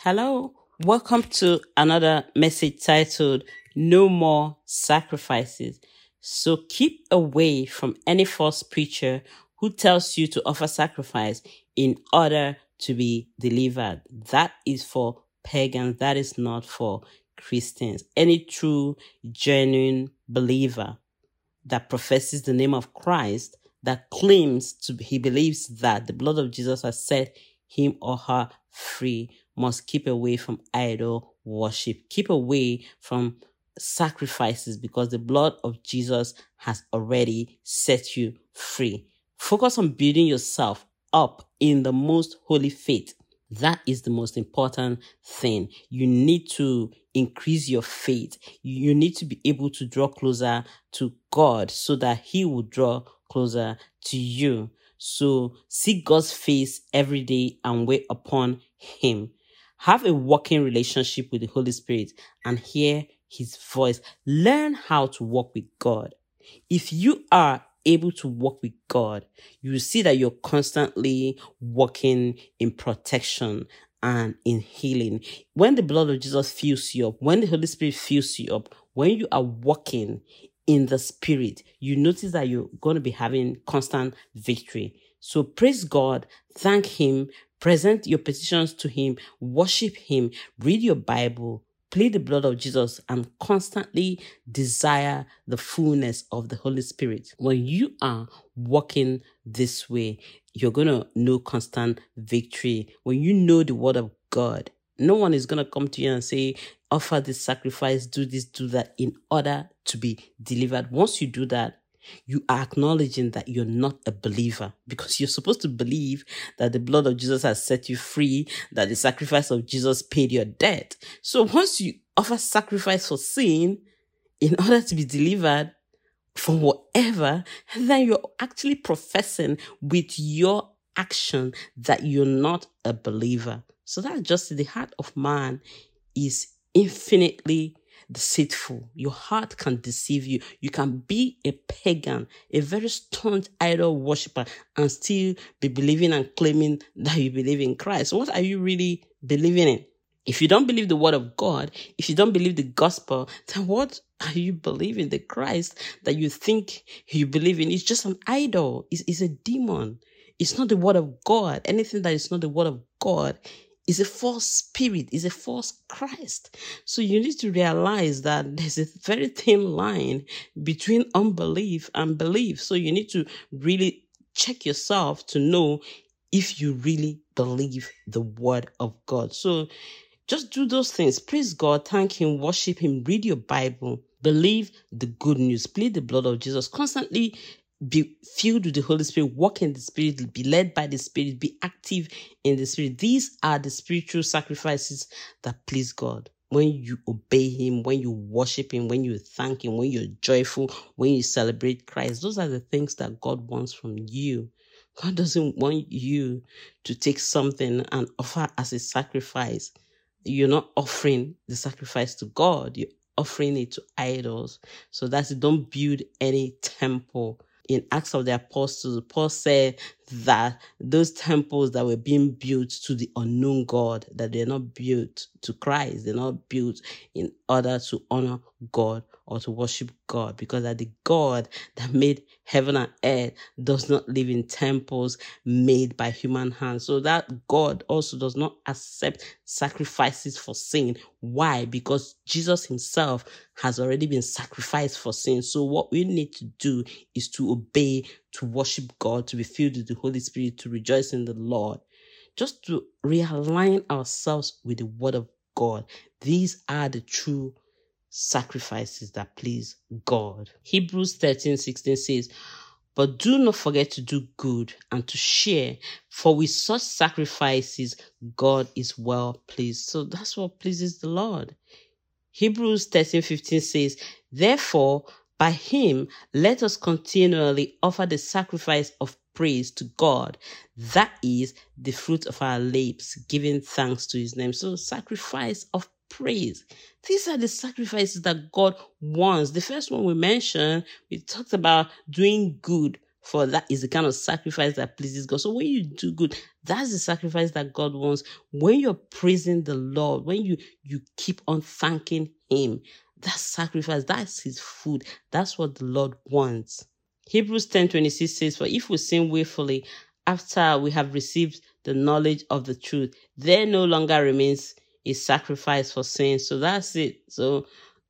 Hello, welcome to another message titled No More Sacrifices. So keep away from any false preacher who tells you to offer sacrifice in order to be delivered. That is for pagans, that is not for Christians. Any true, genuine believer that professes the name of Christ, that claims he believes that the blood of Jesus has set him or her free, must keep away from idol worship. Keep away from sacrifices because the blood of Jesus has already set you free. Focus on building yourself up in the most holy faith. That is the most important thing. You need to increase your faith. You need to be able to draw closer to God so that He will draw closer to you. So seek God's face every day and wait upon Him. Have a working relationship with the Holy Spirit and hear His voice. Learn how to walk with God. If you are able to walk with God, you will see that you're constantly walking in protection and in healing. When the blood of Jesus fills you up, when the Holy Spirit fills you up, when you are walking in the Spirit, you notice that you're going to be having constant victory. So praise God, thank Him, present your petitions to Him, worship Him, read your Bible, plead the blood of Jesus, and constantly desire the fullness of the Holy Spirit. When you are walking this way, you're going to know constant victory. When you know the word of God, no one is going to come to you and say, offer this sacrifice, do this, do that, in order to be delivered. Once you do that, you are acknowledging that you're not a believer, because you're supposed to believe that the blood of Jesus has set you free, that the sacrifice of Jesus paid your debt. So once you offer sacrifice for sin in order to be delivered from whatever, then you're actually professing with your action that you're not a believer. So that's just the heart of man is infinitely deceitful. Your heart can deceive you. You can be a pagan, a very staunch idol worshiper, and still be believing and claiming that you believe in Christ. What are you really believing in? If you don't believe the word of God, if you don't believe the gospel, then what are you believing? The Christ that you think you believe in is just an idol. It's a demon. It's not the word of God. Anything that is not the word of God is a false spirit, is a false Christ. So you need to realize that there's a very thin line between unbelief and belief. So you need to really check yourself to know if you really believe the word of God. So just do those things. Praise God, thank Him, worship Him, read your Bible, believe the good news, plead the blood of Jesus, constantly be filled with the Holy Spirit, walk in the Spirit, be led by the Spirit, be active in the Spirit. These are the spiritual sacrifices that please God. When you obey Him, when you worship Him, when you thank Him, when you're joyful, when you celebrate Christ, those are the things that God wants from you. God doesn't want you to take something and offer as a sacrifice. You're not offering the sacrifice to God. You're offering it to idols. So that's it. Don't build any temple. In Acts of the Apostles, Paul said that those temples that were being built to the unknown God, that they're not built to Christ, they're not built in order to honor God or to worship God, because that the God that made heaven and earth does not live in temples made by human hands. So that God also does not accept sacrifices for sin. Why? Because Jesus Himself has already been sacrificed for sin. So what we need to do is to obey, to worship God, to be filled with the Holy Spirit, to rejoice in the Lord, just to realign ourselves with the word of God. These are the true sacrifices that please God. Hebrews 13:16 says, but do not forget to do good and to share, for with such sacrifices God is well pleased. So that's what pleases the Lord. Hebrews 13:15 says, therefore, by Him, let us continually offer the sacrifice of praise to God. That is the fruit of our lips, giving thanks to His name. So sacrifice of praise. These are the sacrifices that God wants. The first one we mentioned, we talked about doing good For that is the kind of sacrifice that pleases God. So when you do good, that's the sacrifice that God wants. When you're praising the Lord, when you keep on thanking Him, that's sacrifice. That's His food. That's what the Lord wants. Hebrews 10:26 says, for if we sin willfully after we have received the knowledge of the truth, there no longer remains a sacrifice for sin. So that's it. So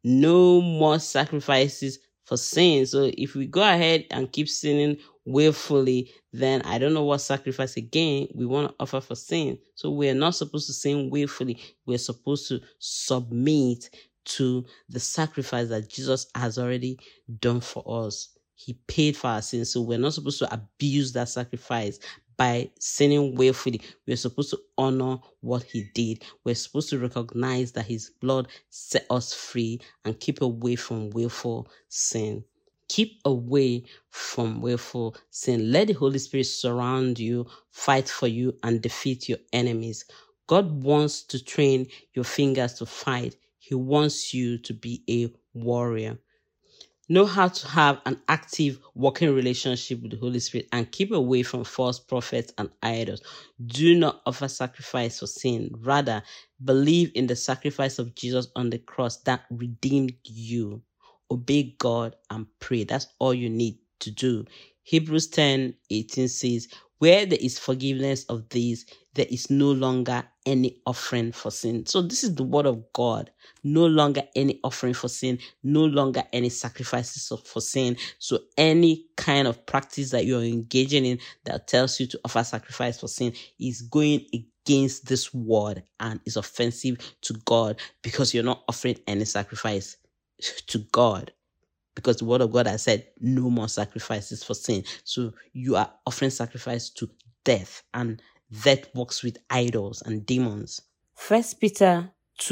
no more sacrifices for sin. So if we go ahead and keep sinning willfully, then I don't know what sacrifice again we want to offer for sin. So we're not supposed to sin willfully. We're supposed to submit to the sacrifice that Jesus has already done for us. He paid for our sins. So we're not supposed to abuse that sacrifice by sinning willfully. We're supposed to honor what He did. We're supposed to recognize that His blood set us free and keep away from willful sin. Keep away from willful sin. Let the Holy Spirit surround you, fight for you, and defeat your enemies. God wants to train your fingers to fight. He wants you to be a warrior. Know how to have an active working relationship with the Holy Spirit and keep away from false prophets and idols. Do not offer sacrifice for sin. Rather, believe in the sacrifice of Jesus on the cross that redeemed you. Obey God and pray. That's all you need to do. Hebrews 10:18 says, where there is forgiveness of these, there is no longer any offering for sin. So this is the word of God. No longer any offering for sin. No longer any sacrifices for sin. So any kind of practice that you're engaging in that tells you to offer sacrifice for sin is going against this word and is offensive to God, because you're not offering any sacrifice to God. Because the word of God has said no more sacrifices for sin. So you are offering sacrifice to death, and death works with idols and demons. 1 Peter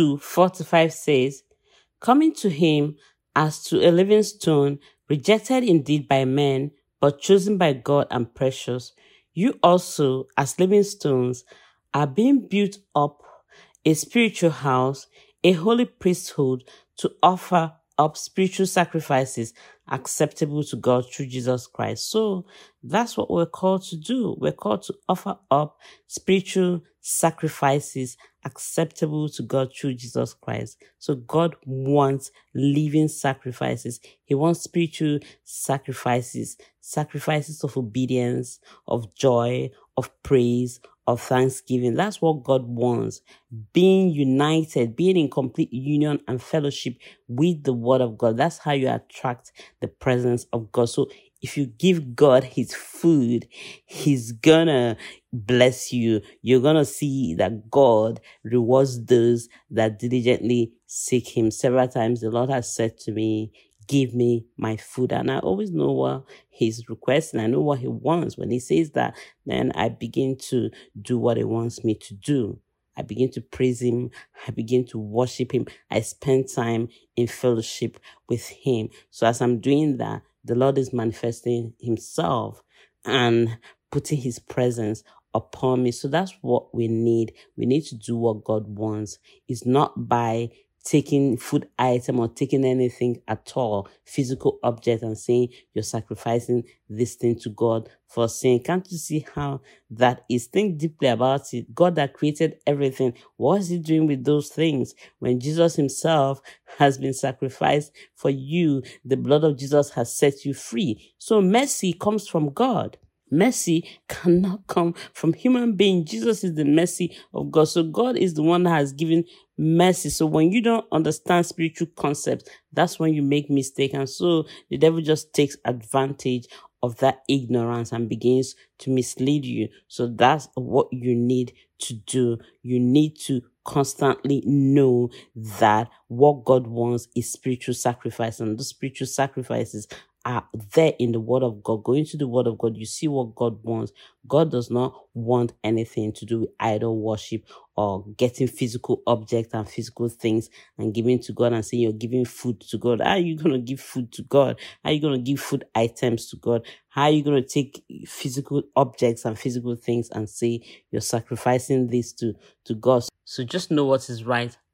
2:4-5 says, coming to Him as to a living stone, rejected indeed by men, but chosen by God and precious, you also, as living stones, are being built up a spiritual house, a holy priesthood, to offer up spiritual sacrifices acceptable to God through Jesus Christ. So that's what we're called to do. We're called to offer up spiritual sacrifices acceptable to God through Jesus Christ. So God wants living sacrifices. He wants spiritual sacrifices, sacrifices of obedience, of joy, of praise, of thanksgiving. That's what God wants. Being united, being in complete union and fellowship with the word of God. That's how you attract the presence of God. So if you give God His food, He's gonna bless you. You're gonna see that God rewards those that diligently seek Him. Several times the Lord has said to me, give me my food. And I always know what He's requesting. I know what He wants. When He says that, then I begin to do what He wants me to do. I begin to praise Him. I begin to worship Him. I spend time in fellowship with Him. So as I'm doing that, the Lord is manifesting Himself and putting His presence upon me. So that's what we need. We need to do what God wants. It's not by taking food item or taking anything at all, physical object, and saying you're sacrificing this thing to God for sin. Can't you see how that is? Think deeply about it. God that created everything, what is He doing with those things? When Jesus Himself has been sacrificed for you, the blood of Jesus has set you free. So mercy comes from God. Mercy cannot come from human being. Jesus is the mercy of God. So God is the one that has given mercy. So when you don't understand spiritual concepts, that's when you make mistakes. And so the devil just takes advantage of that ignorance and begins to mislead you. So that's what you need to do. You need to constantly know that what God wants is spiritual sacrifice, and those spiritual sacrifices are there in the word of God. Go into the word of God. You see what God wants. God does not want anything to do with idol worship or getting physical objects and physical things and giving to God and saying you're giving food to God. How are you going to give food to God? How are you going to give food items to God? How are you going to take physical objects and physical things and say you're sacrificing this to God? So just know what is right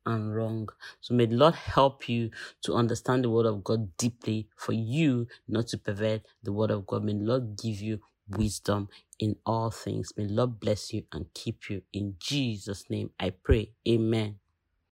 and wrong. So may the Lord help you to understand the word of God deeply, for you not to pervert the word of God. May the Lord give you wisdom in all things. May the Lord bless you and keep you. In Jesus' name I pray. Amen.